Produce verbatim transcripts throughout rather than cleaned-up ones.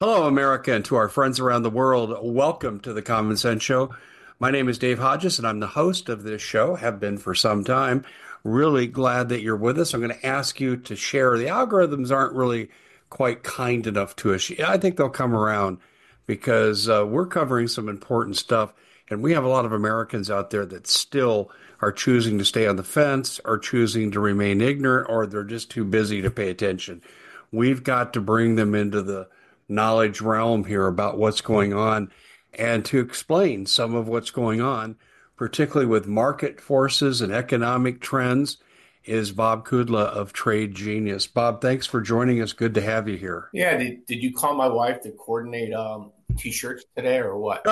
Hello, America, and to our friends around the world, welcome to the Common Sense Show. My name is Dave Hodges, and I'm the host of this show, have been for some time. Really glad that you're with us. I'm going to ask you to share. The algorithms aren't really quite kind enough to us. I think they'll come around because uh, we're covering some important stuff, and we have a lot of Americans out there that still are choosing to stay on the fence, are choosing to remain ignorant, or they're just too busy to pay attention. We've got to bring them into the knowledge realm here about what's going on and to explain some of what's going on, particularly with market forces and economic trends, is Bob Kudla of Trade Genius. Bob, thanks for joining us. Good to have you here. Yeah, did, did you call my wife to coordinate um, t-shirts today or what?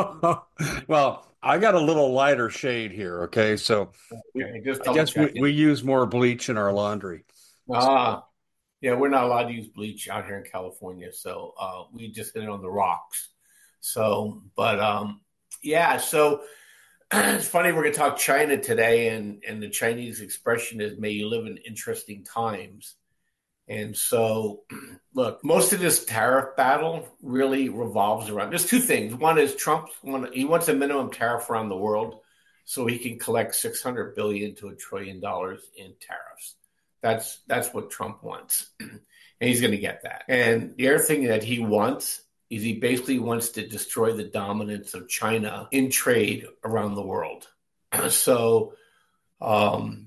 Well, I got a little lighter shade here, okay? So we, Okay, just I double guess we, checking. we use more bleach in our laundry. Ah, yeah, we're not allowed to use bleach out here in California, so uh, we just hit it on the rocks. So, but um, yeah, so it's funny we're going to talk China today, and and the Chinese expression is "May you live in interesting times." And so, look, most of this tariff battle really revolves around there's two things. One is Trump, he wants a minimum tariff around the world so he can collect six hundred billion to a trillion dollars in tariffs. That's that's what Trump wants. And he's going to get that. And the other thing that he wants is he basically wants to destroy the dominance of China in trade around the world. So, um,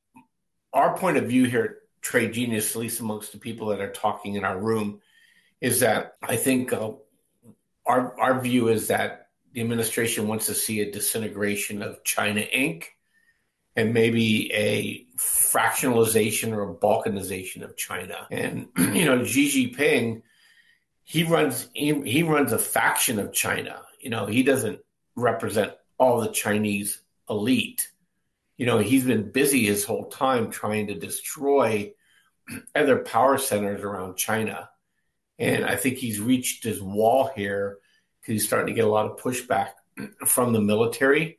our point of view here at Trade Genius, at least amongst the people that are talking in our room, is that I think uh, our our view is that the administration wants to see a disintegration of China Incorporated and maybe a fractionalization or a balkanization of China. And you know, Xi Jinping, he runs he, he runs a faction of China. You know, he doesn't represent all the Chinese elite. You know, he's been busy his whole time trying to destroy other power centers around China. And I think he's reached his wall here because he's starting to get a lot of pushback from the military.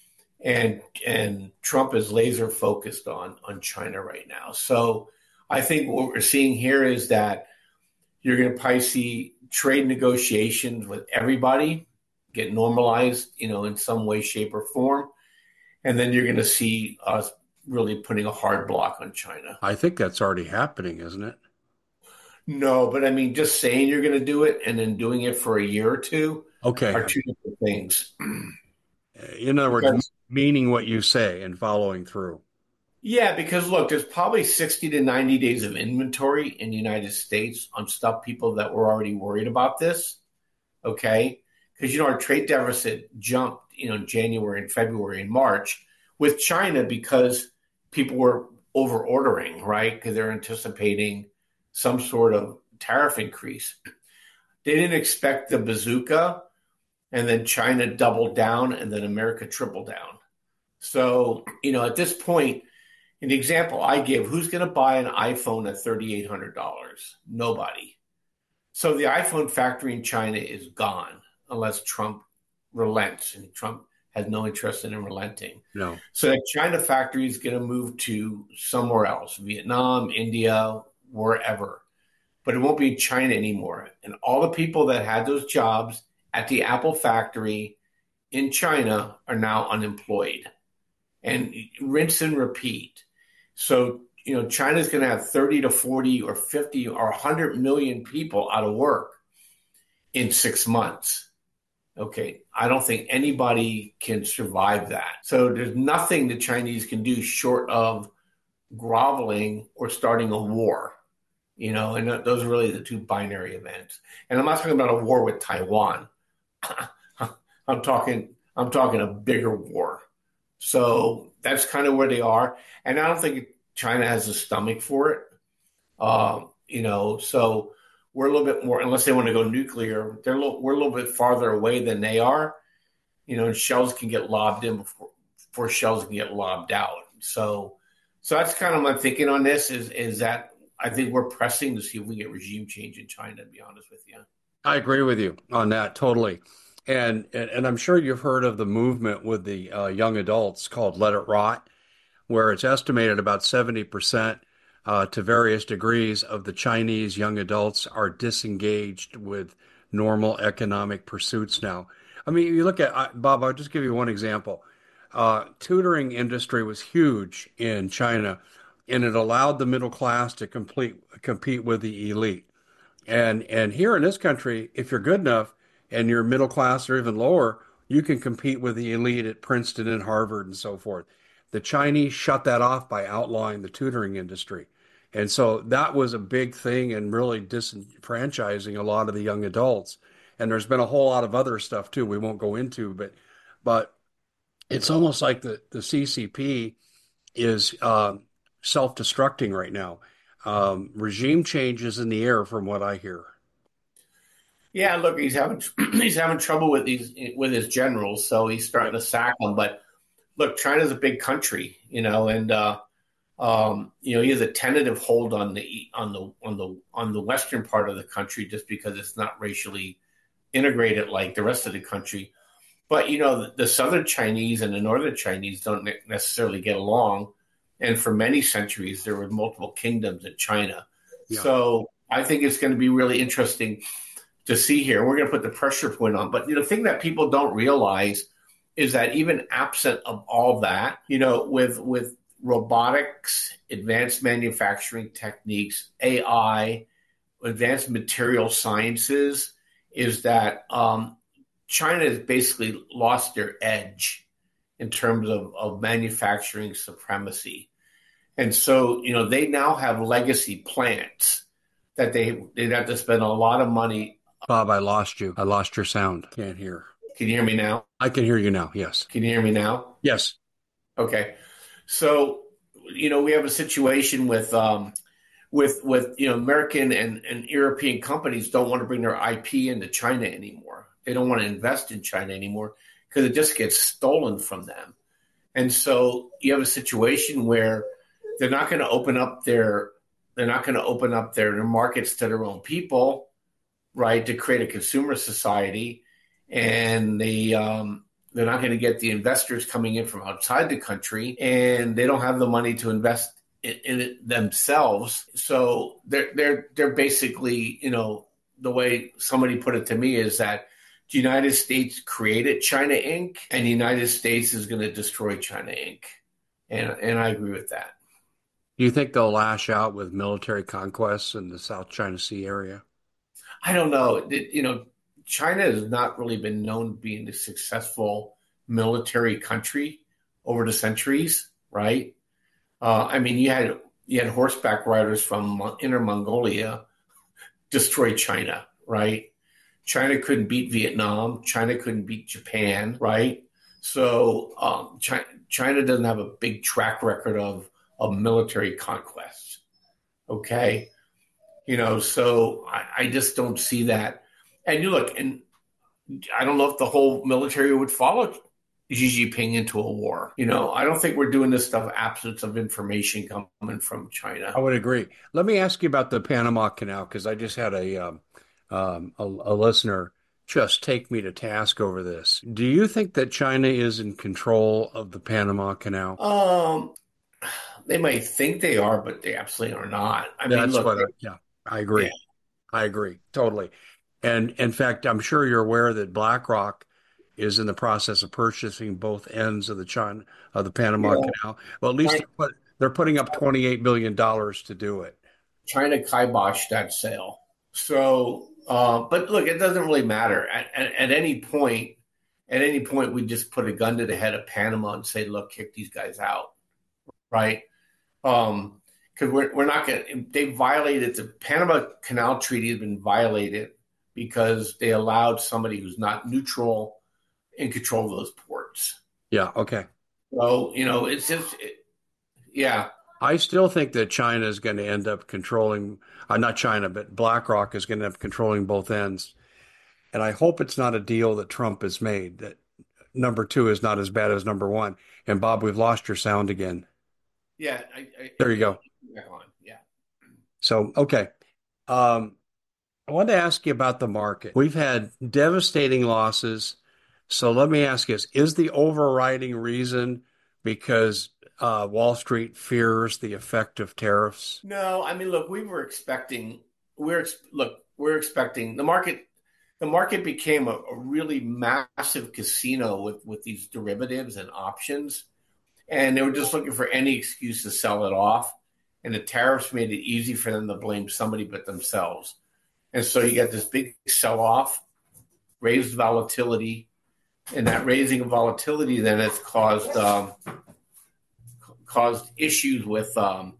And and Trump is laser focused on, on China right now. So I think what we're seeing here is that you're going to probably see trade negotiations with everybody get normalized, you know, in some way, shape, or form. And then you're going to see us really putting a hard block on China. I think that's already happening, isn't it? No, but I mean, just saying you're going to do it and then doing it for a year or two Okay. are two different things. In other words, Because, meaning what you say and following through. yeah, because look, there's probably sixty to ninety days of inventory in the United States on stuff people that were already worried about this. Okay. Because, you know, our trade deficit jumped, you know, January and February and March with China because people were over ordering, right? Because they're anticipating some sort of tariff increase. They didn't expect the bazooka, and then China doubled down, and then America tripled down. So, you know, at this point, in the example I give, who's going to buy an iPhone at three thousand eight hundred dollars? Nobody. So the iPhone factory in China is gone unless Trump relents, and Trump has no interest in relenting. No. So that China factory is going to move to somewhere else, Vietnam, India, wherever. But it won't be in China anymore. And all the people that had those jobs at the Apple factory in China are now unemployed. And rinse and repeat. So, you know, China's going to have thirty to forty or fifty or one hundred million people out of work in six months. Okay, I don't think anybody can survive that. So there's nothing the Chinese can do short of groveling or starting a war. You know, and those are really the two binary events. And I'm not talking about a war with Taiwan. I'm talking, I'm talking a bigger war. So that's kind of where they are. And I don't think China has the stomach for it. Um, you know, so we're a little bit more, unless they want to go nuclear, they're a little, we're a little bit farther away than they are. You know, and shells can get lobbed in before, before shells can get lobbed out. So, so that's kind of my thinking on this is, is that I think we're pressing to see if we get regime change in China, to be honest with you. I agree with you on that totally. And, and and I'm sure you've heard of the movement with the uh, young adults called Let It Rot, where it's estimated about seventy percent uh, to various degrees of the Chinese young adults are disengaged with normal economic pursuits now. I mean, you look at uh, Bob, I'll just give you one example. Uh, tutoring industry was huge in China, and it allowed the middle class to complete compete with the elite. And and here in this country, if you're good enough and you're middle class or even lower, you can compete with the elite at Princeton and Harvard and so forth. The Chinese shut that off by outlawing the tutoring industry. And so that was a big thing and really disenfranchising a lot of the young adults. And there's been a whole lot of other stuff too we won't go into, but but it's almost like the, the C C P is uh, self-destructing right now. Um, regime change is in the air, from what I hear. Yeah, look, he's having he's having trouble with these with his generals, so he's starting to sack them. But look, China's a big country, you know, and uh, um, you know he has a tentative hold on the on the on the on the western part of the country just because it's not racially integrated like the rest of the country. But you know, the, the southern Chinese and the northern Chinese don't necessarily get along, and for many centuries there were multiple kingdoms in China. Yeah. So I think it's going to be really interesting to see here. We're going to put the pressure point on. But you know, the thing that people don't realize is that even absent of all that, you know, with with robotics, advanced manufacturing techniques, A I, advanced material sciences, is that um, China has basically lost their edge in terms of, of manufacturing supremacy. And so, you know, they now have legacy plants that they, they'd have to spend a lot of money. Bob, I lost you. I lost your sound. Can't hear. Can you hear me now? I can hear you now. Yes. Can you hear me now? Yes. Okay. So, you know, we have a situation with, um, with, with, you know, American and, and European companies don't want to bring their I P into China anymore. They don't want to invest in China anymore because it just gets stolen from them. And so you have a situation where they're not going to open up their, they're not going to open up their, their markets to their own people, right, to create a consumer society. And they, um, they're not going to get the investors coming in from outside the country, and they don't have the money to invest in, in it themselves. So they're, they're, they're basically, you know, the way somebody put it to me is that the United States created China Incorporated, and the United States is going to destroy China Incorporated. And, and I agree with that. Do you think they'll lash out with military conquests in the South China Sea area? I don't know. It, you know, China has not really been known being a successful military country over the centuries, right? Uh, I mean, you had you had horseback riders from Inner Mongolia destroy China, right? China couldn't beat Vietnam. China couldn't beat Japan, right? So um, China, China doesn't have a big track record of of military conquests. Okay, you know, so I, I just don't see that. And you look, and I don't know if the whole military would follow Xi Jinping into a war. You know, I don't think we're doing this stuff absence of information coming from China. I would agree. Let me ask you about the Panama Canal, because I just had a, um, um, a a listener just take me to task over this. Do you think that China is in control of the Panama Canal? Um, they might think they are, but they absolutely are not. I That's mean, look, what I, yeah, I agree. yeah. I agree totally. And in fact, I'm sure you're aware that BlackRock is in the process of purchasing both ends of the China of the Panama Yeah. Canal. Well, at least China, they're, put, they're putting up twenty-eight billion dollars to do it. China kiboshed that sale. So, uh, but look, it doesn't really matter. At, at, at any point, at any point, we just put a gun to the head of Panama and say, "Look, kick these guys out," right? Um, because we're we're not going to. They violated the Panama Canal Treaty has been violated because they allowed somebody who's not neutral in control of those ports. Yeah. Okay. So you know, it's just, it, yeah. I still think that China is going to end up controlling, uh, not China, but BlackRock is going to end up controlling both ends. And I hope it's not a deal that Trump has made, that number two is not as bad as number one. And Bob, we've lost your sound again. Yeah, I, I, There you go. Back on. Yeah. So, okay. Um, I wanted to ask you about the market. We've had devastating losses. So let me ask you this, is the overriding reason because uh, Wall Street fears the effect of tariffs? No, I mean, look, we were expecting, we're look, we're expecting the market. The market became a, a really massive casino with with these derivatives and options, and they were just looking for any excuse to sell it off. And the tariffs made it easy for them to blame somebody but themselves. And so you got this big sell off, raised volatility, and that raising of volatility then has caused um, caused issues with um,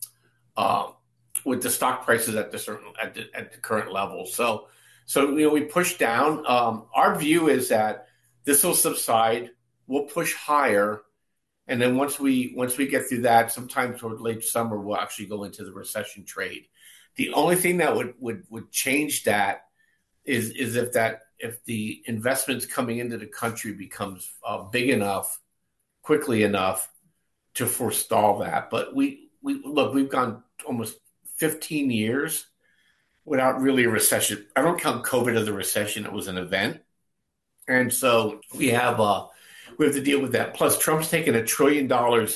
uh, with the stock prices at the certain at the, at the current level. So, so you know, we push down. Um, our view is that this will subside. We'll push higher, and then once we once we get through that, sometime toward late summer, we'll actually go into the recession trade. The only thing that would would would change that is is if that if the investments coming into the country becomes uh, big enough, quickly enough to forestall that. But we we look, we've gone almost fifteen years without really a recession. I don't count COVID as a recession; it was an event, and so we have uh, we have to deal with that. Plus, Trump's taken a trillion dollars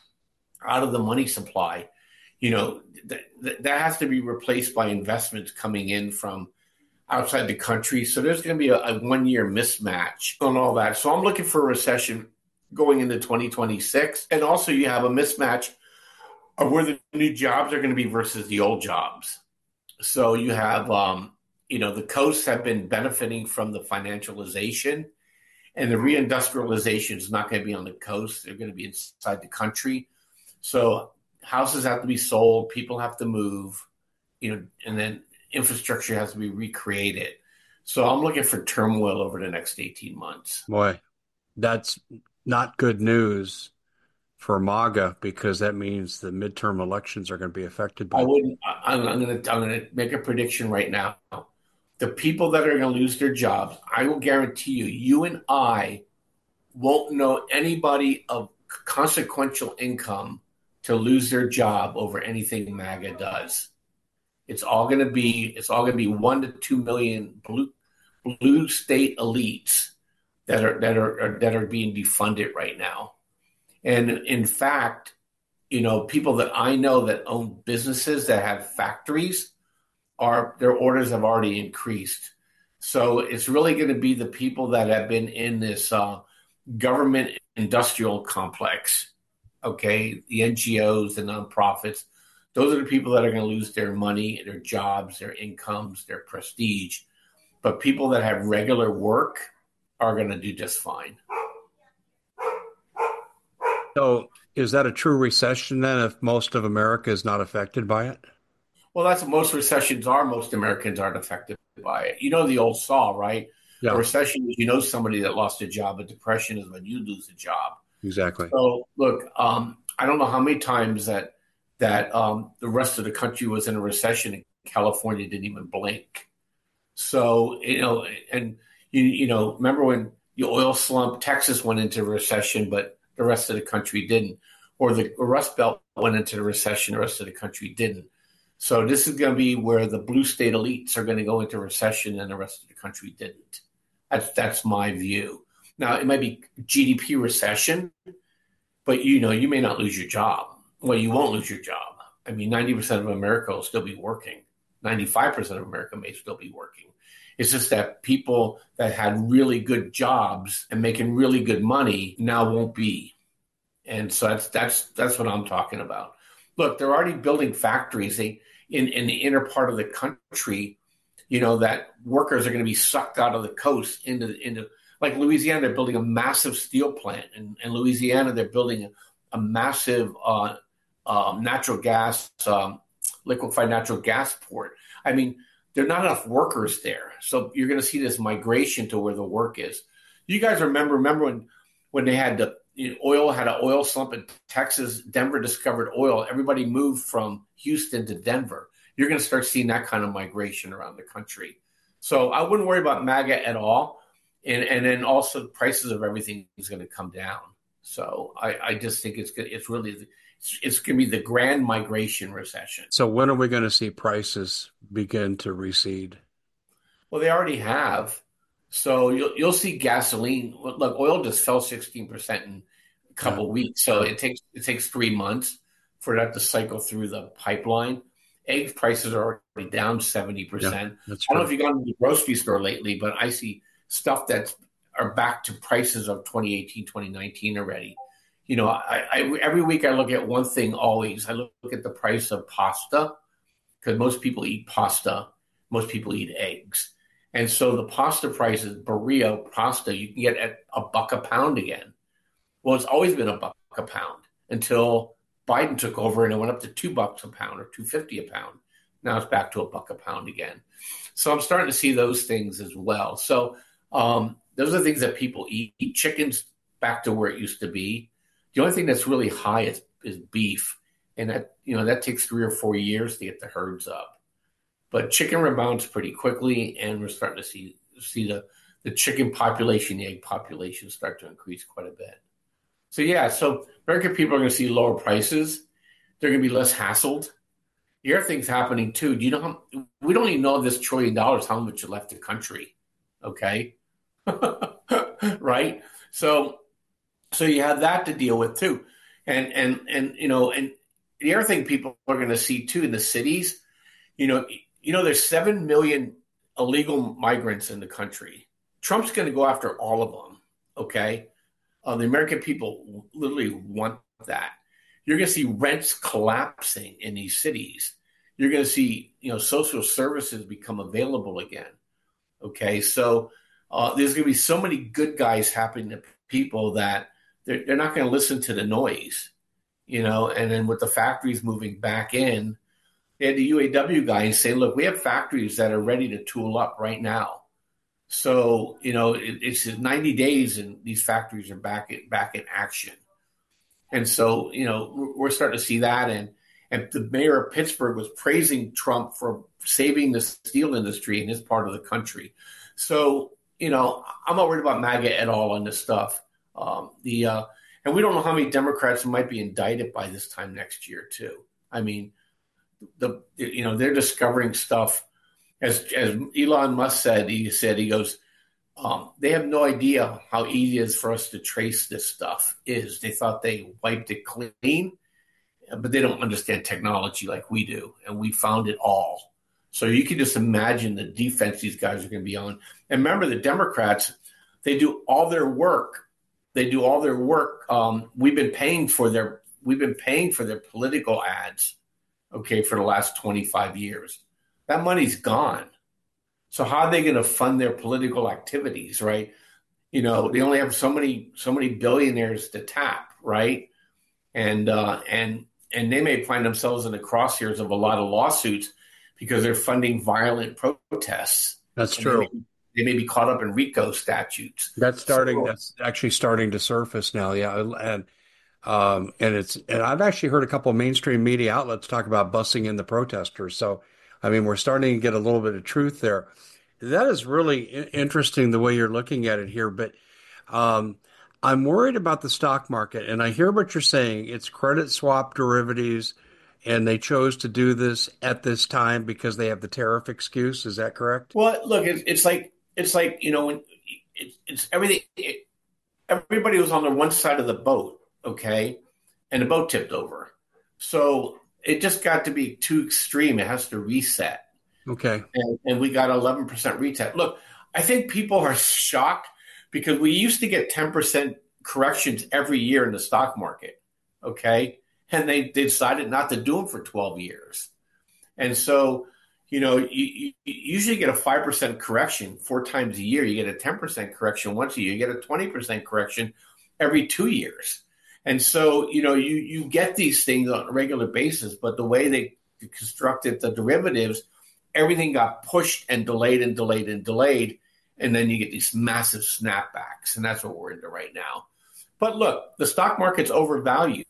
out of the money supply. You know, th- th- that has to be replaced by investments coming in from outside the country. So there's going to be a, a one-year mismatch on all that. So I'm looking for a recession going into twenty twenty-six. And also you have a mismatch of where the new jobs are going to be versus the old jobs. So you have, um, you know, the coasts have been benefiting from the financialization, and the reindustrialization is not going to be on the coast. They're going to be inside the country. So houses have to be sold, people have to move, you know, and then infrastructure has to be recreated. So I'm looking for turmoil over the next eighteen months. Boy, that's not good news for MAGA, because that means the midterm elections are going to be affected by I it. wouldn't. I'm, I'm going to. I'm going to make a prediction right now. The people that are going to lose their jobs, I will guarantee you, you and I won't know anybody of consequential income to lose their job over anything MAGA does. It's all going to be. It's all going to be one to two million blue blue state elites that are that are, are that are being defunded right now. And in fact, you know, people that I know that own businesses that have factories are their orders have already increased. So it's really going to be the people that have been in this uh, government industrial complex, okay, the N G Os, the nonprofits. Those are the people that are going to lose their money, their jobs, their incomes, their prestige. But people that have regular work are going to do just fine. So is that a true recession then if most of America is not affected by it? Well, that's what most recessions are. Most Americans aren't affected by it. You know the old saw, right? A Yeah, recession is you know somebody that lost a job. A depression is when you lose a job. exactly. So look, um, I don't know how many times that that um, the rest of the country was in a recession and California didn't even blink. So, you know, and you you know, remember when the oil slump, Texas went into recession, but the rest of the country didn't. Or the Rust Belt went into the recession, the rest of the country didn't. So this is going to be where the blue state elites are going to go into recession and the rest of the country didn't. That's that's my view. Now, it might be G D P recession, but you know, you may not lose your job. Well, you won't lose your job. I mean, ninety percent of America will still be working. ninety-five percent of America may still be working. It's just that people that had really good jobs and making really good money now won't be. And so that's that's that's what I'm talking about. Look, they're already building factories they, in, in the inner part of the country, you know, that workers are going to be sucked out of the coast into, into like Louisiana, they're building a massive steel plant. In, in Louisiana, they're building a, a massive uh, um, natural gas, um, liquefied natural gas port. I mean, there are not enough workers there. So you're going to see this migration to where the work is. You guys remember, remember when, when they had the you know, oil, had an oil slump in Texas, Denver discovered oil. Everybody moved from Houston to Denver. You're going to start seeing that kind of migration around the country. So I wouldn't worry about MAGA at all. And and then also the prices of everything is going to come down. So I, I just think it's it's really it's, it's going to be the grand migration recession. So when are we going to see prices begin to recede? Well, they already have. So you'll you'll see gasoline. Look, oil just fell sixteen percent in couple Yeah. of weeks. So it takes it takes three months for that to cycle through the pipeline. Egg prices are already down seventy Yeah. percent. That's I don't know if true. you've gone to the grocery store lately, but I see stuff that's are back to prices of twenty eighteen, twenty nineteen already. You know, I, I every week I look at one thing always. I look, look at the price of pasta because most people eat pasta. Most people eat eggs. And so the pasta prices, burrito pasta, you can get at a buck a pound again. Well, it's always been a buck a pound until Biden took over and it went up to two bucks a pound or two fifty a pound. Now it's back to a buck a pound again. So I'm starting to see those things as well. So um, those are things that people eat. Eat chicken's back to where it used to be. The only thing that's really high is, is beef, and that you know that takes three or four years to get the herds up. But chicken rebounds pretty quickly, and we're starting to see see the the chicken population, the egg population start to increase quite a bit. So yeah, so American people are going to see lower prices. They're going to be less hassled. The other thing's happening too. Do you know how we don't even know this trillion dollars how much left the country? Okay, right? So so you have that to deal with too, and and and you know, and the other thing people are going to see too in the cities, you know, you know, there's seven million illegal migrants in the country. Trump's going to go after all of them. Okay, uh, the American people literally want that. You're going to see rents collapsing in these cities. You're going to see, you know, social services become available again. Okay, so uh, there's going to be so many good guys happening to people that they're, they're not going to listen to the noise, you know. And then with the factories moving back in, they had the U A W guys say, look, we have factories that are ready to tool up right now. So, you know, it, it's ninety days and these factories are back in, back in action. And so, you know, we're starting to see that. And, and the mayor of Pittsburgh was praising Trump for saving the steel industry in his part of the country. So, you know, I'm not worried about MAGA at all on this stuff. Um, the uh, and we don't know how many Democrats might be indicted by this time next year, too. I mean, the you know, they're discovering stuff. As, as Elon Musk said, he said, he goes, Um, they have no idea how easy it is for us to trace this stuff is. They thought they wiped it clean, but they don't understand technology like we do, and we found it all. So you can just imagine the defense these guys are going to be on. And remember, the Democrats, they do all their work. They do all their work. Um, we've been paying for their we've been paying for their political ads, okay, for the last twenty-five years. That money's gone. So how are they going to fund their political activities, right? You know, they only have so many so many billionaires to tap, right? And uh, and and they may find themselves in the crosshairs of a lot of lawsuits because they're funding violent protests. That's And true. They may, they may be caught up in RICO statutes. That's starting. So, That's actually starting to surface now. Yeah, and um, and it's and I've actually heard a couple of mainstream media outlets talk about bussing in the protesters. So, I mean, we're starting to get a little bit of truth there. That is really interesting the way you're looking at it here, but um, I'm worried about the stock market, and I hear what you're saying. It's credit swap derivatives, and they chose to do this at this time because they have the tariff excuse. Is that correct? well, look, it's, it's like it's like you know when it, it's everything. It, everybody was on the one side of the boat, okay, and the boat tipped over. So it just got to be too extreme. It has to reset. Okay. And, and we got eleven percent retest. Look, I think people are shocked because we used to get ten percent corrections every year in the stock market, okay? And they, they decided not to do them for twelve years. And so, you know, you, you usually get a five percent correction four times a year. You get a ten percent correction once a year. You get a twenty percent correction every two years. And so, you know, you, you get these things on a regular basis, but the way they constructed the derivatives, everything got pushed and delayed and delayed and delayed. And then you get these massive snapbacks. And that's what we're into right now. But look, the stock market's overvalued,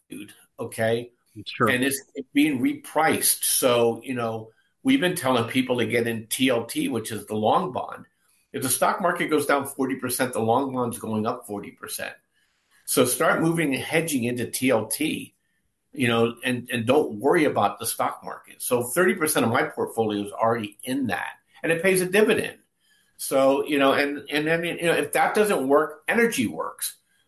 okay? It's true. And it's being repriced. So, you know, we've been telling people to get in T L T, which is the long bond. If the stock market goes down forty percent, the long bond's going up forty percent. So start moving and hedging into T L T, you know, and, and don't worry about the stock market. So thirty percent of my portfolio is already in that, and it pays a dividend. So, you know, and, and then, you know, if that doesn't work, energy works.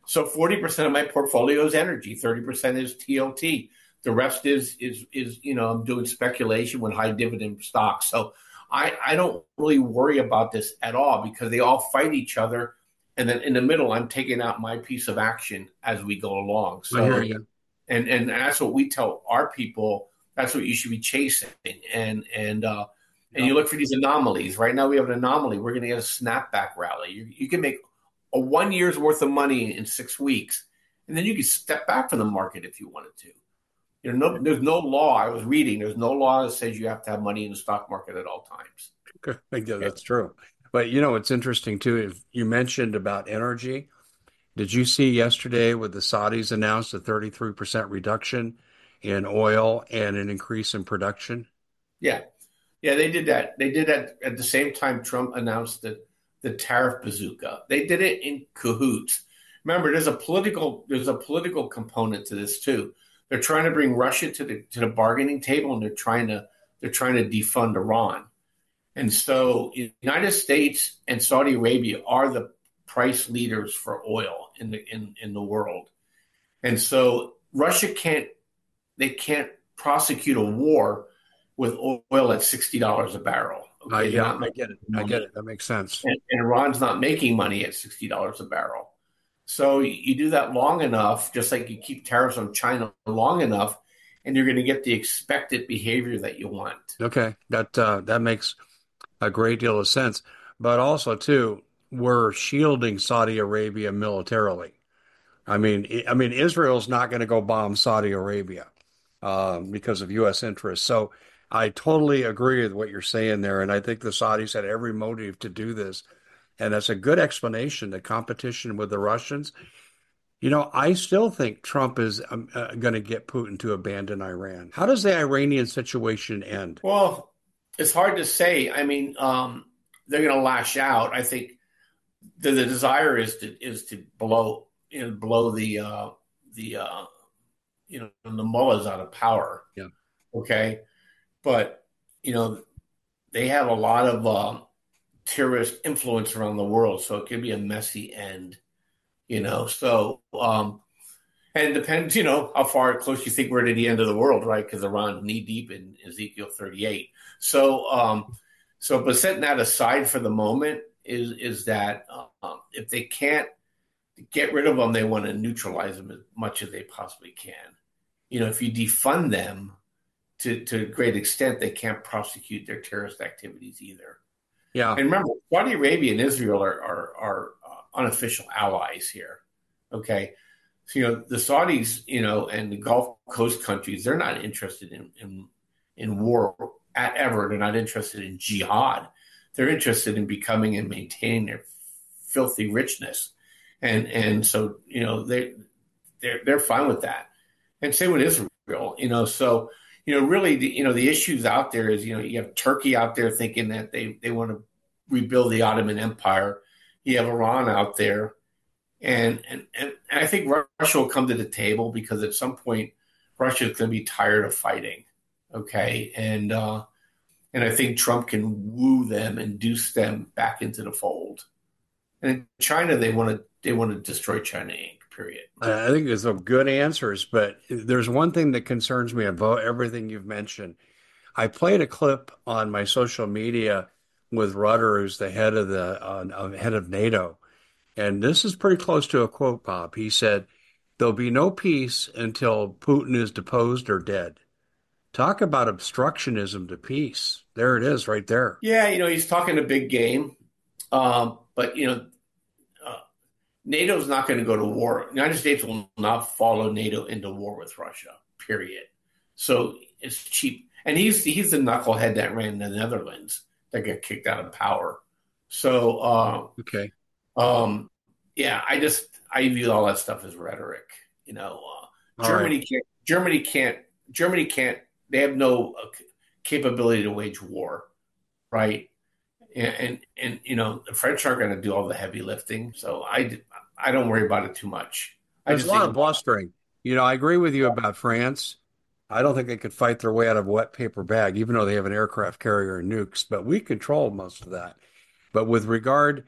So forty percent of my portfolio is energy, thirty percent is T O T. The rest is is is you know I'm doing speculation with high dividend stocks. So I I don't really worry about this at all because they all fight each other, and then in the middle I'm taking out my piece of action as we go along. I hear So you. and and that's what we tell our people. That's what you should be chasing. And and uh, and Yep. you look for these anomalies. Right now we have an anomaly. We're going to get a snapback rally. You you can make a one year's worth of money in six weeks, and then you can step back from the market if you wanted to. You know, no, there's no law. I was reading. There's no law that says you have to have money in the stock market at all times. Yeah, Okay. that's true. But you know, it's interesting too. If you mentioned about energy, did you see yesterday with the Saudis announced a thirty-three percent reduction in oil and an increase in production? Yeah, yeah, they did that. They did that at the same time Trump announced the the tariff bazooka. They did it in cahoots. Remember, there's a political there's a political component to this too. They're trying to bring Russia to the to the bargaining table, and they're trying to they're trying to defund Iran. And so, the United States and Saudi Arabia are the price leaders for oil in the in, in the world. And so, Russia can't they can't prosecute a war with oil at sixty dollars a barrel. Uh, Okay, they're yeah, not I making get it. I get money, it. That makes sense. and, and Iran's not making money at sixty dollars a barrel. So you do that long enough, just like you keep tariffs on China long enough, and you're going to get the expected behavior that you want. Okay, that uh, that makes a great deal of sense. But also too, we're shielding Saudi Arabia militarily. I mean, I mean, Israel's not going to go bomb Saudi Arabia um, because of U S interests. So I totally agree with what you're saying there, and I think the Saudis had every motive to do this, and that's a good explanation. The competition with the Russians. You know, I still think Trump is um, uh, going to get Putin to abandon Iran. How does the Iranian situation end? Well, it's hard to say. I mean, um, they're going to lash out. I think the, the desire is to is to blow you know blow the uh, the uh, you know the mullahs out of power. Yeah. Okay, but you know they have a lot of uh, terrorist influence around the world, so it could be a messy end. You know, so um, and it depends, you know, how far close you think we're to the end of the world, right? Because Iran's knee deep in Ezekiel thirty-eight. So, um, so, but setting that aside for the moment is is that um, if they can't get rid of them, they want to neutralize them as much as they possibly can. You know, if you defund them to to a great extent, they can't prosecute their terrorist activities either. Yeah. And remember, Saudi Arabia and Israel are are, are uh, unofficial allies here. Okay, so, you know, the Saudis, you know, and the Gulf Coast countries, they're not interested in in, in war at ever. They're not interested in jihad. They're interested in becoming and maintaining their filthy richness, and and so you know they they're they're fine with that. And same with Israel, you know. So you know, really, the, you know, the issues out there is you know you have Turkey out there thinking that they they want to rebuild the Ottoman Empire. You have Iran out there. And, and and I think Russia will come to the table because at some point Russia is going to be tired of fighting, okay? And uh, and I think Trump can woo them, induce them back into the fold. And in China, they want to they want to destroy China Incorporated. Period. I think there's some good answers, but there's one thing that concerns me about everything you've mentioned. I played a clip on my social media with Rutter, who's the head of the uh, head of NATO. And this is pretty close to a quote, Bob. He said, "There'll be no peace until Putin is deposed or dead." Talk about obstructionism to peace. There it is, right there. Yeah, you know he's talking a big game, um, but you know uh, NATO's not going to go to war. The United States will not follow NATO into war with Russia. Period. So it's cheap, and he's he's the knucklehead that ran the Netherlands that got kicked out of power. So. Uh, Okay. Um, yeah, I just I view all that stuff as rhetoric. You know, uh, All Germany right. can't. Germany can't. Germany can't. They have no uh, capability to wage war, right? And, and and you know the French aren't going to do all the heavy lifting, so I I don't worry about it too much. I There's a just lot think of blustering. You know, I agree with you about France. I don't think they could fight their way out of a wet paper bag, even though they have an aircraft carrier and nukes, but we control most of that. But with regard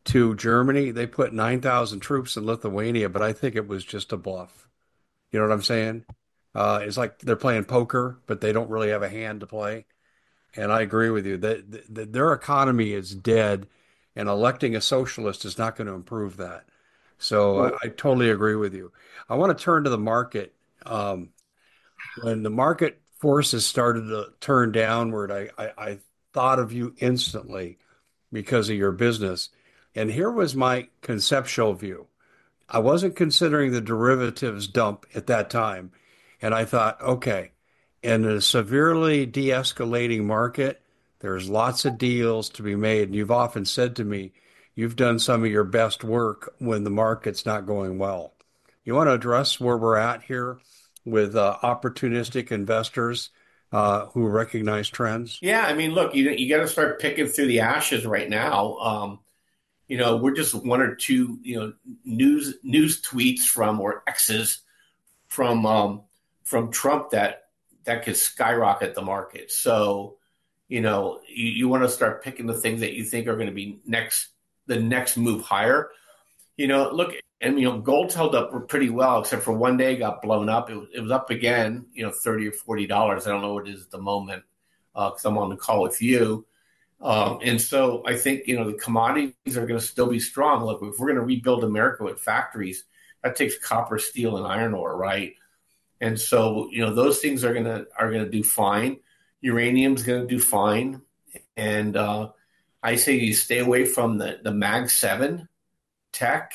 to Germany. They put nine thousand troops in Lithuania, but I think it was just a bluff. You know what I'm saying? Uh, it's like they're playing poker, but they don't really have a hand to play. And I agree with you that, that their economy is dead, and electing a socialist is not going to improve that. So I, Well, I totally agree with you. I want to turn to the market. Um, when the market forces started to turn downward, I, I, I thought of you instantly because of your business. And here was my conceptual view. I wasn't considering the derivatives dump at that time. And I thought, okay, in a severely de escalating market, there's lots of deals to be made. And you've often said to me, you've done some of your best work when the market's not going well. You want to address where we're at here with uh, opportunistic investors uh, who recognize trends? yeah, I mean, look, you you got to start picking through the ashes right now. Um, you know, we're just one or two, you know, news news tweets from or X's from um, from Trump that that could skyrocket the market. So, you know, you, you want to start picking the things that you think are going to be next, the next move higher. You know, look, and you know, gold's held up pretty well, except for one day it got blown up. It was, it was up again, you know, thirty or forty dollars. I don't know what it is at the moment because uh, I'm on the call with you. Um, and so I think, you know, the commodities are going to still be strong. Look, if we're going to rebuild America with factories, that takes copper, steel, and iron ore, right? And so, you know, those things are going to are going to do fine. Uranium's going to do fine. And uh, I say you stay away from the, the Mag seven tech.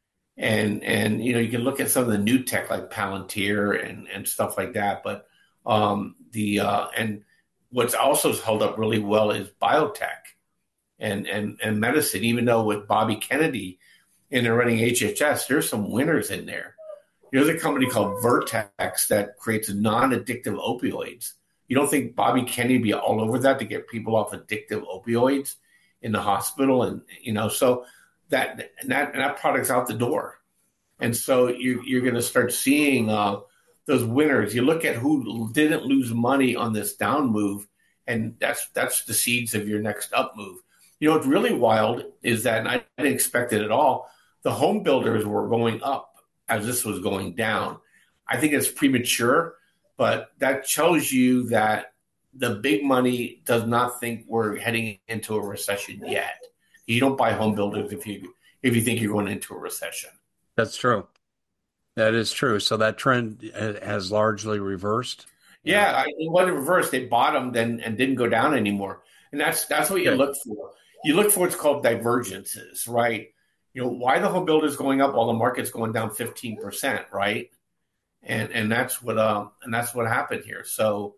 And, and, you know, you can look at some of the new tech like Palantir and, and stuff like that. But um, the, uh, and what's also held up really well is biotech and, and, and medicine, even though with Bobby Kennedy and they're running H H S, there's some winners in there. There's a company called Vertex that creates non-addictive opioids. You don't think Bobby Kennedy would be all over that to get people off addictive opioids in the hospital? And, you know, so that that that product's out the door. And so you, you're going to start seeing uh, those winners. You look at who didn't lose money on this down move, and that's that's the seeds of your next up move. You know, what's really wild is that, and I didn't expect it at all, the home builders were going up as this was going down. I think it's premature, but that tells you that the big money does not think we're heading into a recession yet. You don't buy home builders if you if you think you're going into a recession. That's true. That is true. So that trend has largely reversed. Yeah, I, it wasn't reversed. They bottomed and, and didn't go down anymore. And that's that's what you Okay. look for. You look for what's called divergences, right? You know, why the home builders going up while the market's going down fifteen percent, right? And and that's what um and that's what happened here. So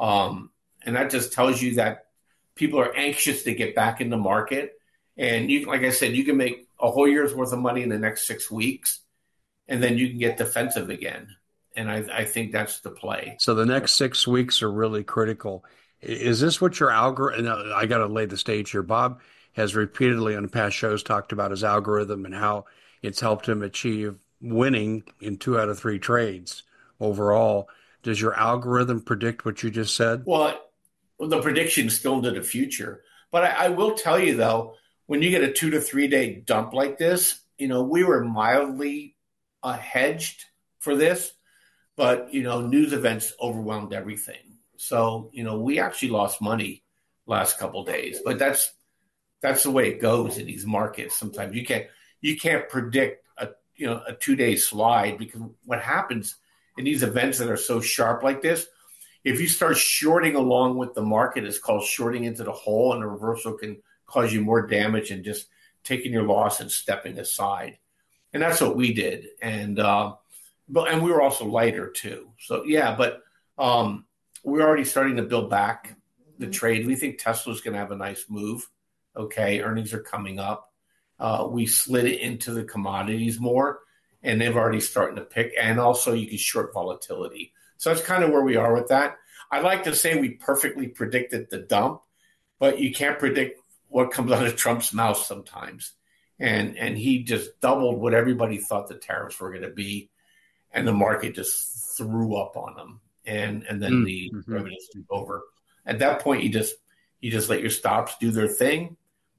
um and that just tells you that people are anxious to get back in the market. And you, like I said, you can make a whole year's worth of money in the next six weeks, and then you can get defensive again. And I, I think that's the play. So the next six weeks are really critical. Is this what your algorithm? I got to lay the stage here. Bob has repeatedly on past shows talked about his algorithm and how it's helped him achieve winning in two out of three trades overall. Does your algorithm predict what you just said? Well, the prediction is still into the future. But I, I will tell you, though, when you get a two to three day dump like this, you know, we were mildly uh, hedged for this, but, you know, news events overwhelmed everything. So, you know, we actually lost money last couple of days, but that's that's the way it goes in these markets. Sometimes you can't you can't predict a you know a two day slide, because what happens in these events that are so sharp like this, if you start shorting along with the market, it's called shorting into the hole, and the reversal can cause you more damage than just taking your loss and stepping aside. And that's what we did. And uh, but and we were also lighter too. So yeah, but um, we're already starting to build back the trade. We think Tesla's going to have a nice move. Okay, earnings are coming up. Uh, we slid it into the commodities more, and they've already starting to pick. And also, you can short volatility. So that's kind of where we are with that. I like to say we perfectly predicted the dump, but you can't predict what comes out of Trump's mouth sometimes. And and he just doubled what everybody thought the tariffs were going to be, and the market just threw up on them. And and then the Mm-hmm. revenues took over. At that point, you just you just let your stops do their thing,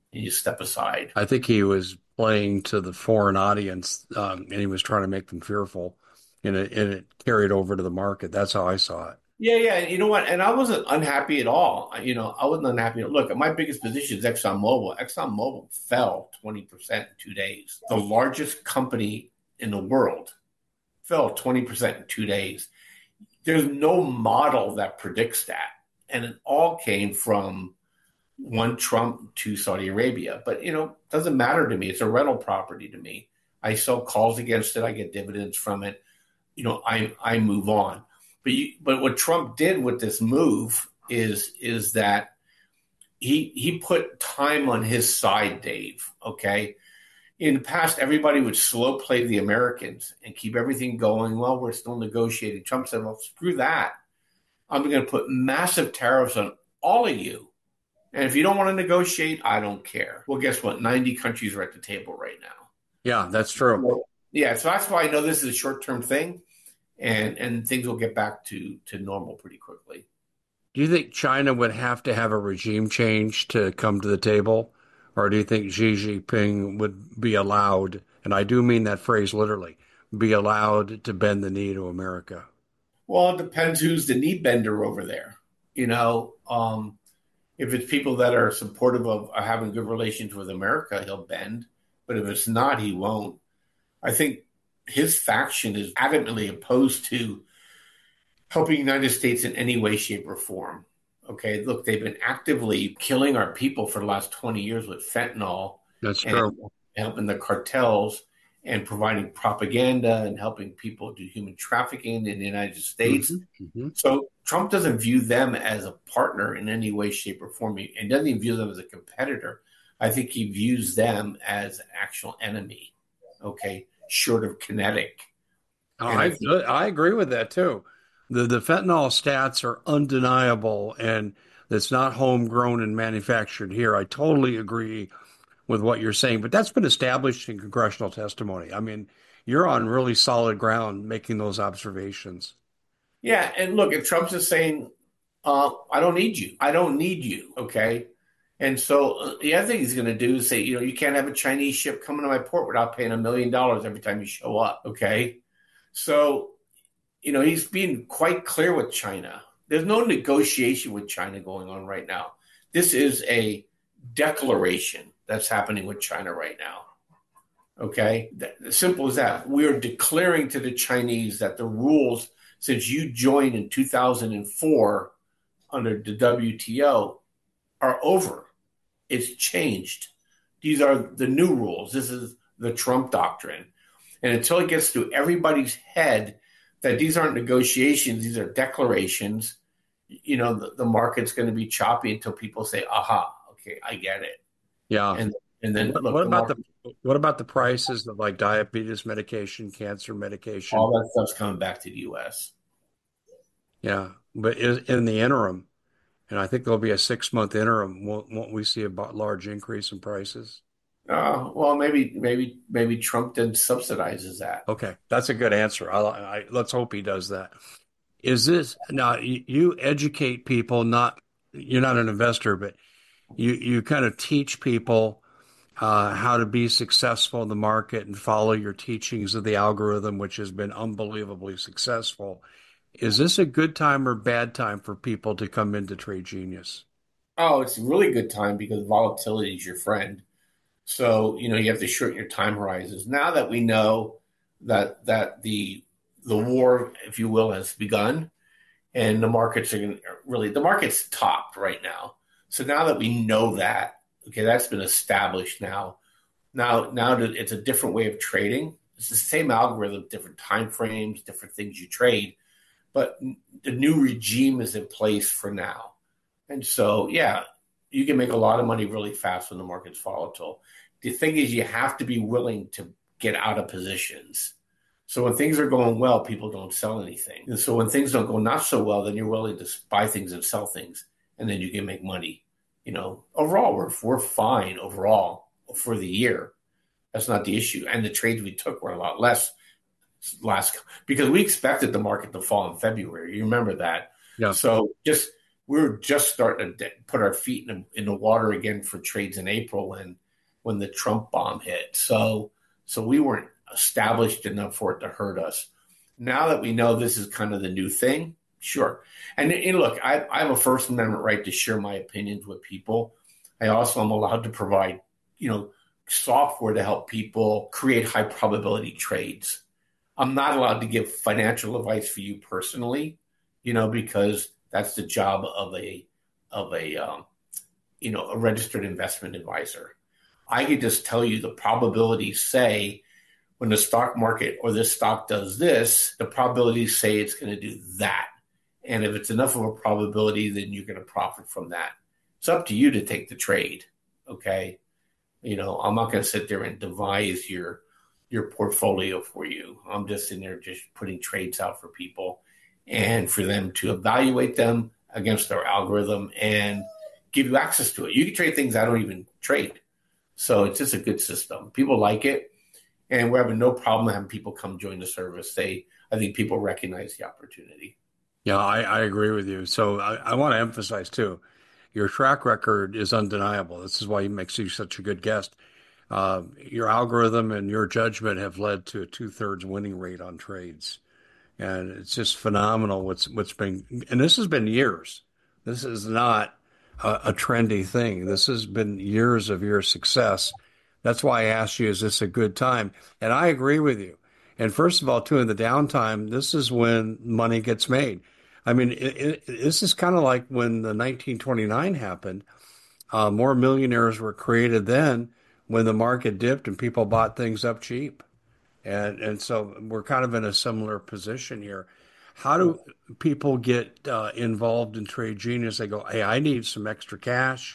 and you step aside. I think he was playing to the foreign audience, um, and he was trying to make them fearful, and it, and it carried over to the market. That's how I saw it. Yeah, yeah. You know what? And I wasn't unhappy at all. You know, I wasn't unhappy. Look, my biggest position is ExxonMobil. ExxonMobil fell twenty percent in two days. The largest company in the world fell twenty percent in two days. There's no model that predicts that. And it all came from one Trump to Saudi Arabia. But, you know, it doesn't matter to me. It's a rental property to me. I sell calls against it. I get dividends from it. You know, I I move on. But you, but what Trump did with this move is is that he he put time on his side, Dave. Okay. In the past, everybody would slow play the Americans and keep everything going. Well, we're still negotiating. Trump said, well, screw that. I'm going to put massive tariffs on all of you. And if you don't want to negotiate, I don't care. Well, guess what? ninety countries are at the table right now. Yeah, that's true. Well, yeah, so that's why I know this is a short-term thing, and, and things will get back to, to normal pretty quickly. Do you think China would have to have a regime change to come to the table? Or do you think Xi Jinping would be allowed, and I do mean that phrase literally, be allowed to bend the knee to America? Well, it depends who's the knee bender over there. You know, um, if it's people that are supportive of having good relations with America, he'll bend. But if it's not, he won't. I think his faction is adamantly opposed to helping the United States in any way, shape, or form. Okay, look, they've been actively killing our people for the last twenty years with fentanyl. That's true. Helping the cartels and providing propaganda and helping people do human trafficking in the United States. Mm-hmm, mm-hmm. So Trump doesn't view them as a partner in any way, shape, or form, and doesn't even view them as a competitor. I think he views them as an actual enemy, okay, short of kinetic. Oh, I, I, think, I agree with that, too. The, the fentanyl stats are undeniable, and it's not homegrown and manufactured here. I totally agree with what you're saying, but that's been established in congressional testimony. I mean, you're on really solid ground making those observations. Yeah, and look, if Trump's just saying, uh, I don't need you. I don't need you, okay? And so uh, the other thing he's going to do is say, you know, you can't have a Chinese ship coming to my port without paying a million dollars every time you show up, okay? So, you know, he's being quite clear with China. There's no negotiation with China going on right now. This is a declaration that's happening with China right now. Okay? That, simple as that. We are declaring to the Chinese that the rules, since you joined in two thousand four under the W T O, are over. It's changed. These are the new rules. This is the Trump doctrine. And until it gets through everybody's head that these aren't negotiations, these are declarations, you know, the, the market's going to be choppy until people say, aha, okay, I get it. Yeah. And and then what, look, what the about market, the what about the prices of like diabetes medication, cancer medication? all that stuff's coming back to the U S. Yeah, but in the interim, and I think there'll be a six month interim, won't, won't we see a large increase in prices? Uh, well, maybe maybe maybe Trump then subsidizes that. Okay, that's a good answer. I, I, let's hope he does that. Is this now? You, you educate people, not you're not an investor, but you you kind of teach people uh, how to be successful in the market and follow your teachings of the algorithm, which has been unbelievably successful. Is this a good time or bad time for people to come into Trade Genius? Oh, it's a really good time because volatility is your friend. So, you know, you have to shorten your time horizons. Now that we know that that the the war, if you will, has begun, and the markets are going to really, the market's topped right now. So now that we know that, okay, that's been established now. Now, now that it's a different way of trading. It's the same algorithm, different time frames, different things you trade, but the new regime is in place for now. And so, yeah, you can make a lot of money really fast when the market's volatile. The thing is, you have to be willing to get out of positions. So when things are going well, people don't sell anything. And so when things don't go not so well, then you're willing to buy things and sell things, and then you can make money. You know, overall, we're we're fine overall for the year. That's not the issue. And the trades we took were a lot less last because we expected the market to fall in February. You remember that? Yeah. So just we were just starting to put our feet in, in the water again for trades in April when when the Trump bomb hit. So so we weren't established enough for it to hurt us. Now that we know this is kind of the new thing, sure. And, and look, I, I have a First Amendment right to share my opinions with people. I also am allowed to provide, you know, software to help people create high probability trades. I'm not allowed to give financial advice for you personally, you know, because that's the job of a of a um, you know a registered investment advisor. I could just tell you the probabilities say when the stock market or this stock does this, the probabilities say it's going to do that. And if it's enough of a probability, then you're going to profit from that. It's up to you to take the trade. Okay. You know, I'm not going to sit there and devise your your portfolio for you. I'm just in there just putting trades out for people and for them to evaluate them against our algorithm and give you access to it. You can trade things I don't even trade. So it's just a good system. People like it. And we're having no problem having people come join the service. They, I think people recognize the opportunity. Yeah, I, I agree with you. So I, I want to emphasize too, your track record is undeniable. This is why it makes you such a good guest. Uh, your algorithm and your judgment have led to a two-thirds winning rate on trades. And it's just phenomenal what's what's been, and this has been years. This is not a, a trendy thing. This has been years of your success. That's why I asked you, is this a good time? And I agree with you. And first of all, too, in the downtime, this is when money gets made. I mean, it, it, this is kind of like when the nineteen twenty-nine happened. Uh, more millionaires were created then when the market dipped and people bought things up cheap. And and so we're kind of in a similar position here. How do people get uh, involved in Trade Genius? They go, hey, I need some extra cash.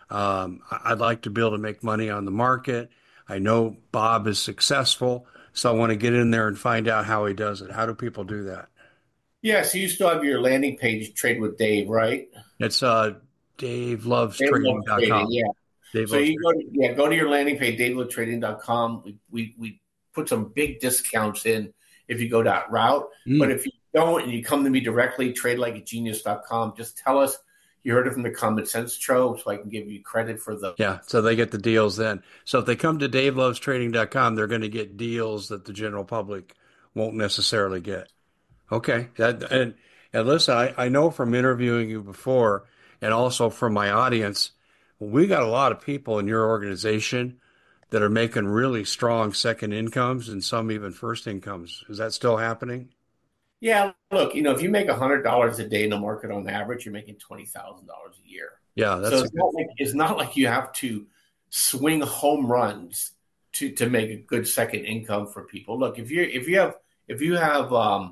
Um, I'd like to be able to make money on the market. I know Bob is successful, so I want to get in there and find out how he does it. How do people do that? Yeah, so you still have your landing page, Trade with Dave, right? It's uh, dave loves Dave trading Loves dot Trading, com. yeah. Dave So Loves you Trading. go to, yeah, go to your landing page, dave loves trading dot com. We, we, we put some big discounts in if you go that route. But Mm. if you don't and you come to me directly, trade like a genius dot com, just tell us you heard it from the Common Sense Show so I can give you credit for the. Yeah, so they get the deals then. So if they come to dave loves trading dot com, they're going to get deals that the general public won't necessarily get. Okay. That, and and listen, I, I know from interviewing you before and also from my audience, we got a lot of people in your organization that are making really strong second incomes and some even first incomes. Is that still happening? Yeah, look, you know, if you make one hundred dollars a day in the market on average, you're making twenty thousand dollars a year. Yeah, So that's a it's good. not like it's not like you have to swing home runs to to make a good second income for people. Look, if you if you have if you have um,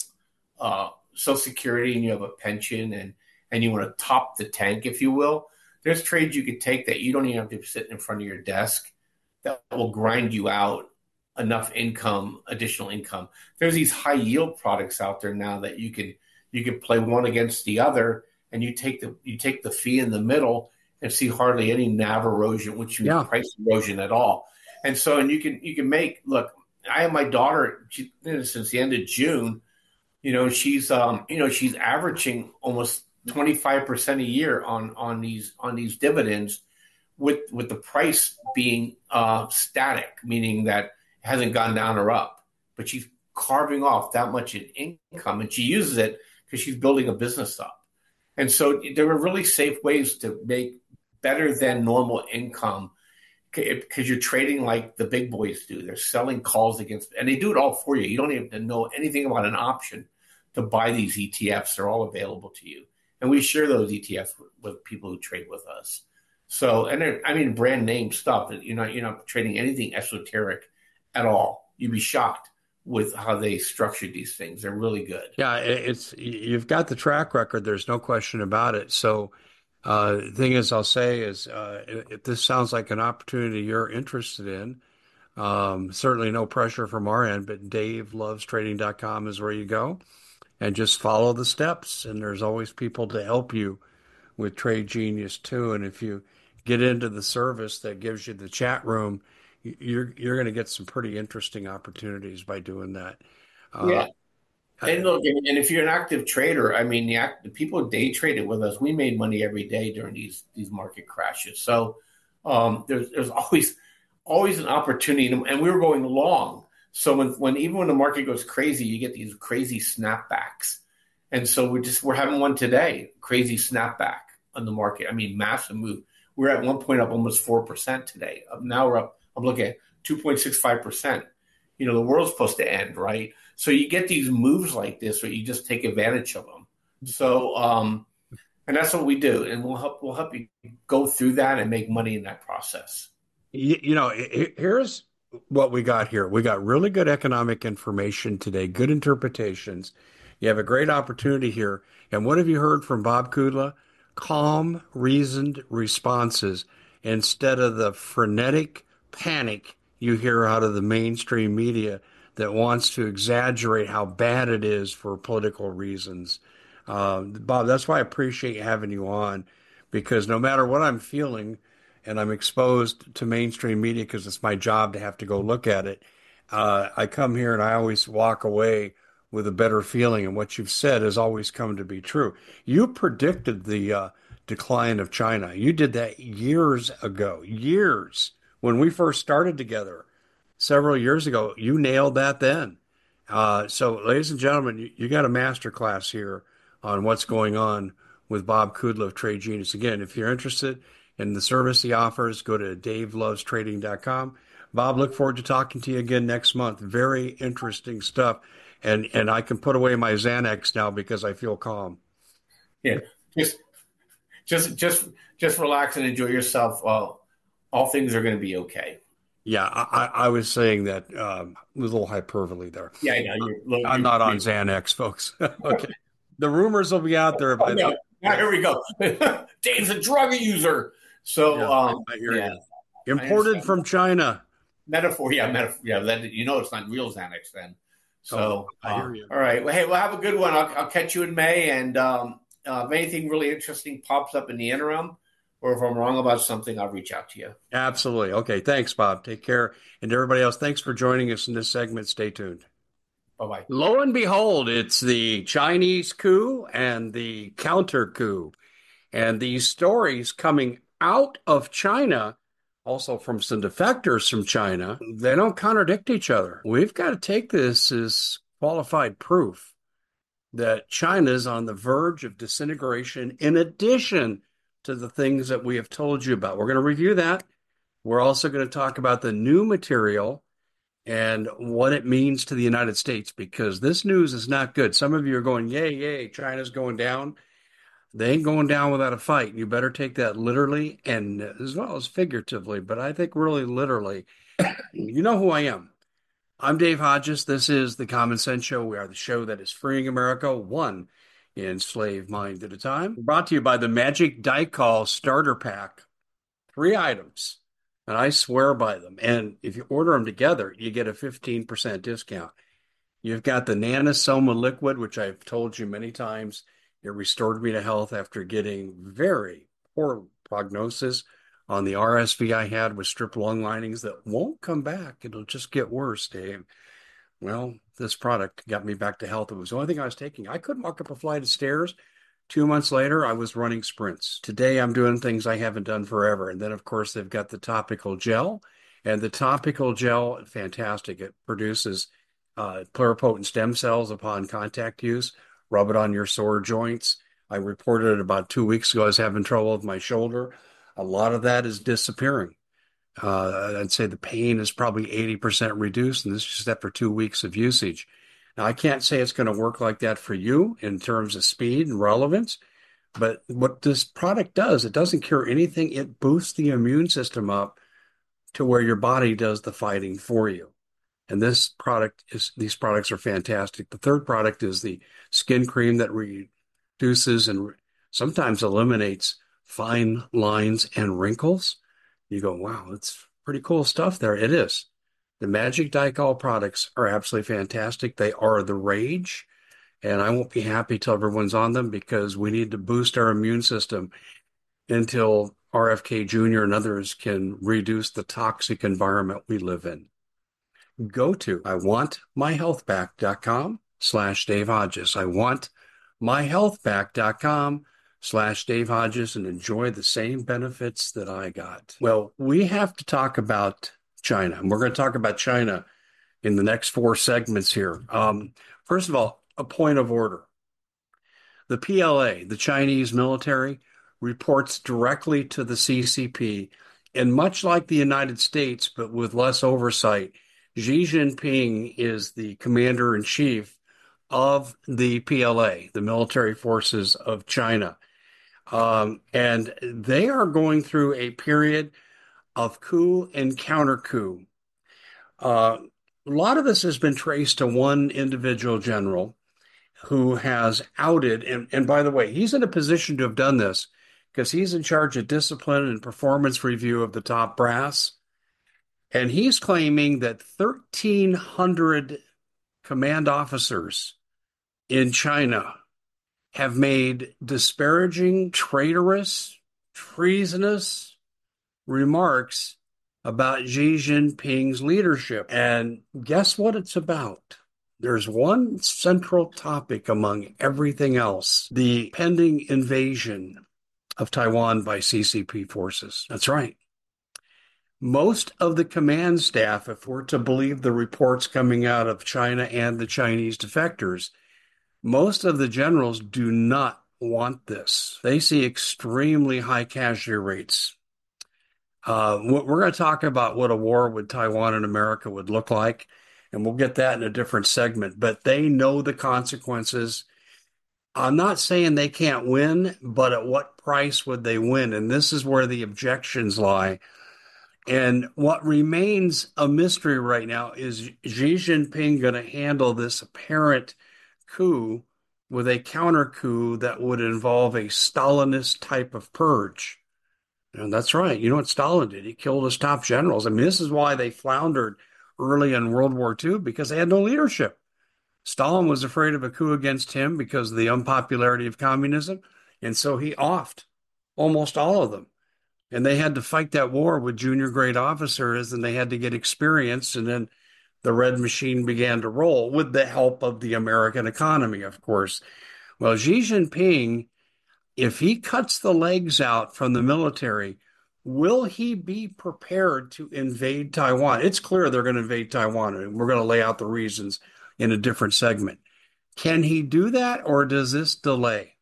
uh, Social Security and you have a pension and and you want to top the tank, if you will, there's trades you could take that you don't even have to sit in front of your desk that will grind you out enough income, additional income. There's these high yield products out there now that you can you can play one against the other, and you take the you take the fee in the middle and see hardly any N A V erosion, which means Yeah. price erosion at all. And so, and you can you can make look. I have my daughter she, since the end of June. You know, she's um, you know, she's averaging almost twenty-five percent a year on on these on these dividends with with the price being uh, static, meaning that it hasn't gone down or up, but she's carving off that much in income, and she uses it because she's building a business up. And so there are really safe ways to make better than normal income because you're trading like the big boys do. They're selling calls against, and they do it all for you. You don't even know anything about an option to buy these E T Fs. They're all available to you. And we share those E T Fs with, with people who trade with us. So, and I mean, brand name stuff that you're not, you're not trading anything esoteric at all. You'd be shocked with how they structured these things. They're really good. Yeah, it's you've got the track record. There's no question about it. So, uh, the thing is, I'll say is, uh, if this sounds like an opportunity you're interested in, um, certainly no pressure from our end, but dave loves trading dot com is where you go and just follow the steps. And there's always people to help you with Trade Genius too. And if you get into the service that gives you the chat room, you're you're going to get some pretty interesting opportunities by doing that. Uh, Yeah. And look, and, and if you're an active trader, I mean, the, act, the people day traded with us, we made money every day during these these market crashes. So um, there's there's always always an opportunity, and we were going long. So when when even when the market goes crazy, you get these crazy snapbacks, and so we're just we're having one today, crazy snapback on the market. I mean, massive move. We're at one point up almost four percent today. Now we're up. I'm looking at two point six five percent. You know, the world's supposed to end, right? So you get these moves like this where you just take advantage of them. So, um, and that's what we do, and we'll help we'll help you go through that and make money in that process. You, you know, here's what we got here. We got really good economic information today, good interpretations. You have a great opportunity here. And what have you heard from Bob Kudla? Calm, reasoned responses instead of the frenetic panic you hear out of the mainstream media that wants to exaggerate how bad it is for political reasons. Uh, Bob, that's why I appreciate having you on, because no matter what I'm feeling, and I'm exposed to mainstream media because it's my job to have to go look at it, uh, I come here and I always walk away with a better feeling. And what you've said has always come to be true. You predicted the uh, decline of China. You did that years ago, years when we first started together several years ago. You nailed that then. Uh, so, ladies and gentlemen, you, you got a master class here on what's going on with Bob Kudla of Trade Genius. Again, if you're interested in the service he offers, go to dave loves trading dot com. Bob, look forward to talking to you again next month. Very interesting stuff. And and I can put away my Xanax now because I feel calm. Yeah, just just just just relax and enjoy yourself. Uh, all things are going to be okay. Yeah, I, I was saying that um, a little hyperbole there. Yeah, I know. You're, I'm you're, not on you're, Xanax, folks. Okay. The rumors will be out there. By yeah, the now, here we go. Dave's a drug user. So, yeah, um, I hear yeah, you. I Imported understand. from China. Metaphor, yeah, metaphor, yeah. That, you know, it's not real Xanax then. Oh, So, I uh, hear you. all right. Well, hey, we'll have a good one. I'll, I'll catch you in May. And um, uh, if anything really interesting pops up in the interim, or if I'm wrong about something, I'll reach out to you. Absolutely. Okay. Thanks, Bob. Take care. And to everybody else, thanks for joining us in this segment. Stay tuned. Bye bye. Lo and behold, it's the Chinese coup and the counter coup. And these stories coming out of China, also from some defectors from China, they don't contradict each other. We've got to take this as qualified proof that China is on the verge of disintegration, in addition to the things that we have told you about. We're going to review that. We're also going to talk about the new material and what it means to the United States, because this news is not good. Some of you are going, yay, yay, China's going down. They ain't going down without a fight. You better take that literally and as well as figuratively, but I think really literally. You know who I am. I'm Dave Hodges. This is the Common Sense Show. We are the show that is freeing America one enslaved mind at a time. Brought to you by the Magic Daikal Starter Pack. Three items, and I swear by them. And if you order them together, you get a fifteen percent discount. You've got the Nanosoma liquid, which I've told you many times. It restored me to health after getting very poor prognosis on the R S V I had with strip lung linings that won't come back. It'll just get worse, Dave. Well, this product got me back to health. It was the only thing I was taking. I couldn't walk up a flight of stairs. Two months later, I was running sprints. Today, I'm doing things I haven't done forever. And then, of course, they've got the topical gel. And the topical gel, fantastic. It produces uh, pluripotent stem cells upon contact use. Rub it on your sore joints. I reported about two weeks ago I was having trouble with my shoulder. A lot of that is disappearing. Uh, I'd say the pain is probably eighty percent reduced, and this is just after two weeks of usage. Now, I can't say it's going to work like that for you in terms of speed and relevance, but what this product does, it doesn't cure anything. It boosts the immune system up to where your body does the fighting for you. And this product is, these products are fantastic. The third product is the skin cream that reduces and re- sometimes eliminates fine lines and wrinkles. You go, wow, it's pretty cool stuff there. It is. The Magic Daikal products are absolutely fantastic. They are the rage, and I won't be happy till everyone's on them because we need to boost our immune system until R F K Junior and others can reduce the toxic environment we live in. Go to I want my health back dot com slash Dave Hodges. I want myhealthpack.com slash Dave Hodges and enjoy the same benefits that I got. Well, we have to talk about China, and we're going to talk about China in the next four segments here. Um, first of all, a point of order. The P L A, the Chinese military, reports directly to the C C P, and much like the United States, but with less oversight, Xi Jinping is the commander in chief of the P L A, the military forces of China. Um, and they are going through a period of coup and counter coup. Uh, a lot of this has been traced to one individual general who has outed, and, and by the way, he's in a position to have done this because he's in charge of discipline and performance review of the top brass. And he's claiming that thirteen hundred command officers in China have made disparaging, traitorous, treasonous remarks about Xi Jinping's leadership. And guess what it's about? There's one central topic among everything else: the pending invasion of Taiwan by C C P forces. That's right. Most of the command staff, if we're to believe the reports coming out of China and the Chinese defectors, most of the generals do not want this. They see extremely high casualty rates. Uh, we're going to talk about what a war with Taiwan and America would look like, and we'll get that in a different segment. But they know the consequences. I'm not saying they can't win, but at what price would they win? And this is where the objections lie. And what remains a mystery right now is Xi Jinping going to handle this apparent coup with a counter coup that would involve a Stalinist type of purge. And that's right. You know what Stalin did? He killed his top generals. I mean, this is why they floundered early in World War Two, because they had no leadership. Stalin was afraid of a coup against him because of the unpopularity of communism. And so he offed almost all of them. And they had to fight that war with junior grade officers, and they had to get experience. And then the red machine began to roll with the help of the American economy, of course. Well, Xi Jinping, if he cuts the legs out from the military, will he be prepared to invade Taiwan? It's clear they're going to invade Taiwan, and we're going to lay out the reasons in a different segment. Can he do that, or does this delay?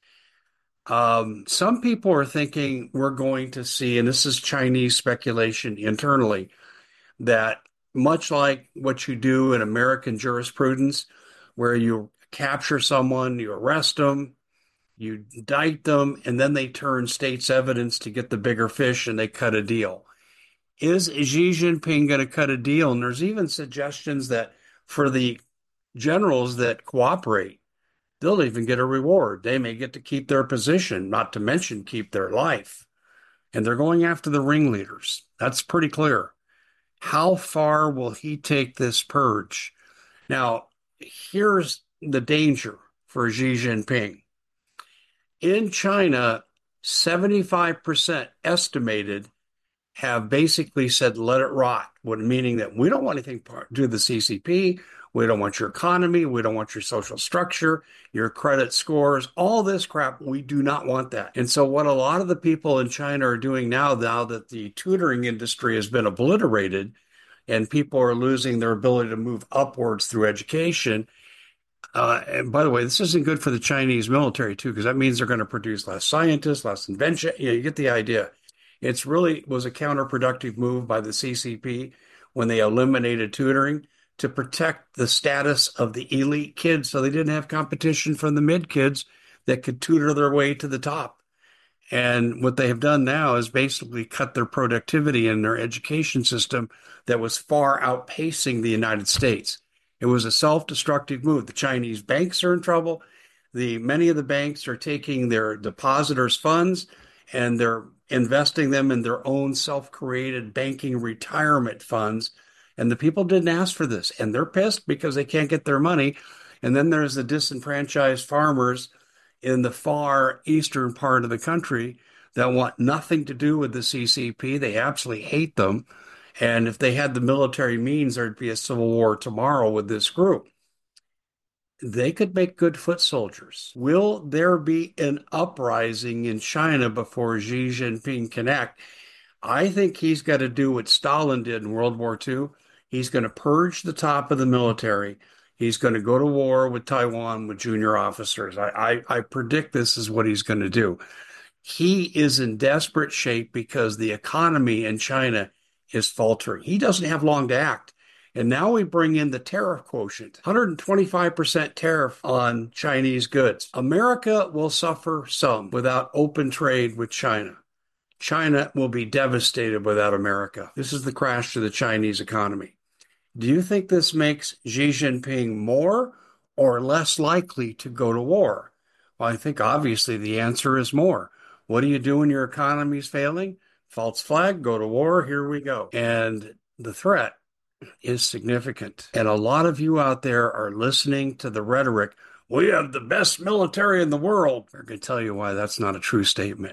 Um, some people are thinking we're going to see, and this is Chinese speculation internally, that much like what you do in American jurisprudence, where you capture someone, you arrest them, you indict them, and then they turn state's evidence to get the bigger fish and they cut a deal. Is Xi Jinping going to cut a deal? And there's even suggestions that for the generals that cooperate, they'll even get a reward. They may get to keep their position, not to mention keep their life. And they're going after the ringleaders. That's pretty clear. How far will he take this purge? Now, here's the danger for Xi Jinping. In China, seventy-five percent estimated have basically said, let it rot, meaning that we don't want anything to do with the C C P. We don't want your economy. We don't want your social structure, your credit scores, all this crap. We do not want that. And so what a lot of the people in China are doing now, now that the tutoring industry has been obliterated and people are losing their ability to move upwards through education. Uh, and by the way, this isn't good for the Chinese military, too, because that means they're going to produce less scientists, less invention. You know, you get the idea. It's really was a counterproductive move by the C C P when they eliminated tutoring to protect the status of the elite kids so they didn't have competition from the mid kids that could tutor their way to the top. And what they have done now is basically cut their productivity in their education system that was far outpacing the United States. It was a self-destructive move. The Chinese banks are in trouble. The many of the banks are taking their depositors' funds and they're investing them in their own self-created banking retirement funds. And the people didn't ask for this, and they're pissed because they can't get their money. And then there's the disenfranchised farmers in the far eastern part of the country that want nothing to do with the C C P. They absolutely hate them. And if they had the military means, there'd be a civil war tomorrow with this group. They could make good foot soldiers. Will there be an uprising in China before Xi Jinping can act? I think he's got to do what Stalin did in World War Two. He's going to purge the top of the military. He's going to go to war with Taiwan with junior officers. I, I, I predict this is what he's going to do. He is in desperate shape because the economy in China is faltering. He doesn't have long to act. And now we bring in the tariff quotient, one hundred twenty-five percent tariff on Chinese goods. America will suffer some without open trade with China. China will be devastated without America. This is the crash to the Chinese economy. Do you think this makes Xi Jinping more or less likely to go to war? Well, I think obviously the answer is more. What do you do when your economy is failing? False flag, go to war, here we go. And the threat is significant. And a lot of you out there are listening to the rhetoric, we have the best military in the world. I'm going to tell you why that's not a true statement.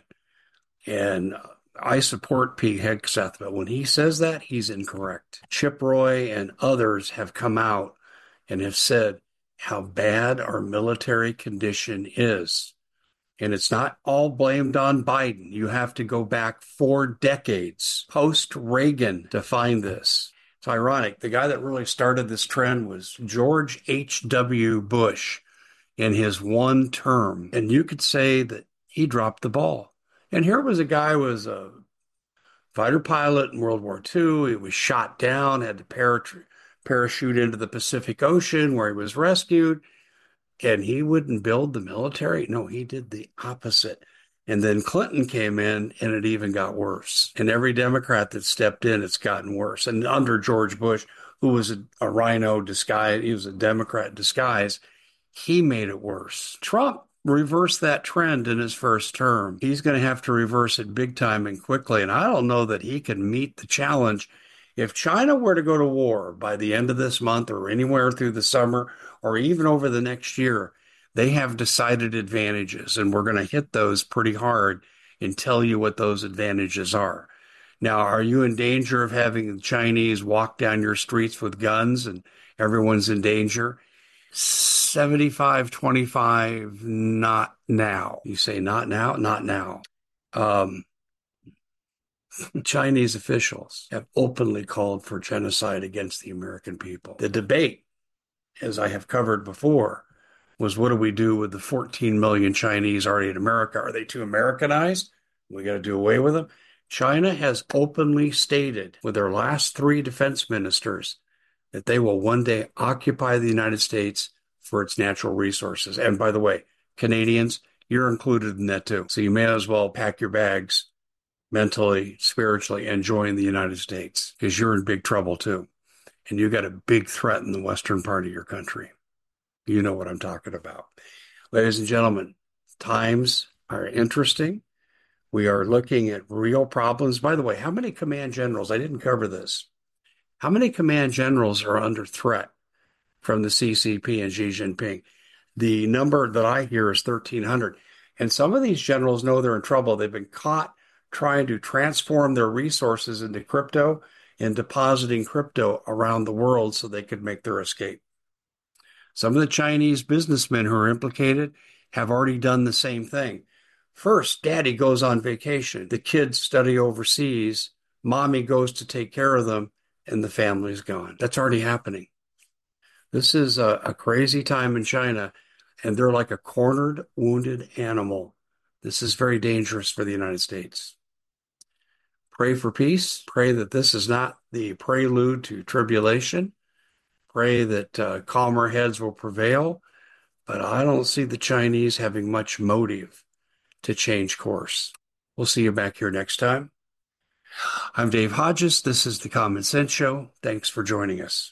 And I support Pete Hegseth, but when he says that, he's incorrect. Chip Roy and others have come out and have said how bad our military condition is. And it's not all blamed on Biden. You have to go back four decades post-Reagan to find this. It's ironic. The guy that really started this trend was George H W. Bush in his one term. And you could say that he dropped the ball. And here was a guy who was a fighter pilot in World War Two. He was shot down, had to para- parachute into the Pacific Ocean where he was rescued. And he wouldn't build the military. No, he did the opposite. And then Clinton came in and it even got worse. And every Democrat that stepped in, it's gotten worse. And under George Bush, who was a, a rhino disguise, he was a Democrat disguise, he made it worse. Trump reversed that trend in his first term. He's going to have to reverse it big time and quickly. And I don't know that he can meet the challenge. If China were to go to war by the end of this month or anywhere through the summer or even over the next year, they have decided advantages, and we're going to hit those pretty hard and tell you what those advantages are. Now, are you in danger of having the Chinese walk down your streets with guns and everyone's in danger? seventy-five twenty-five, not now. You say not now? Not now. Um, Chinese officials have openly called for genocide against the American people. The debate, as I have covered before, was what do we do with the fourteen million Chinese already in America? Are they too Americanized? We got to do away with them. China has openly stated with their last three defense ministers that they will one day occupy the United States for its natural resources. And by the way, Canadians, you're included in that too. So you may as well pack your bags mentally, spiritually, and join the United States because you're in big trouble too. And you got a big threat in the western part of your country. You know what I'm talking about. Ladies and gentlemen, times are interesting. We are looking at real problems. By the way, how many command generals, I didn't cover this, how many command generals are under threat from the C C P and Xi Jinping? The number that I hear is thirteen hundred. And some of these generals know they're in trouble. They've been caught trying to transform their resources into crypto and depositing crypto around the world so they could make their escape. Some of the Chinese businessmen who are implicated have already done the same thing. First, daddy goes on vacation. The kids study overseas. Mommy goes to take care of them, and the family's gone. That's already happening. This is a, a crazy time in China, and they're like a cornered, wounded animal. This is very dangerous for the United States. Pray for peace. Pray that this is not the prelude to tribulation. Pray that uh, calmer heads will prevail. But I don't see the Chinese having much motive to change course. We'll see you back here next time. I'm Dave Hodges. This is the Common Sense Show. Thanks for joining us.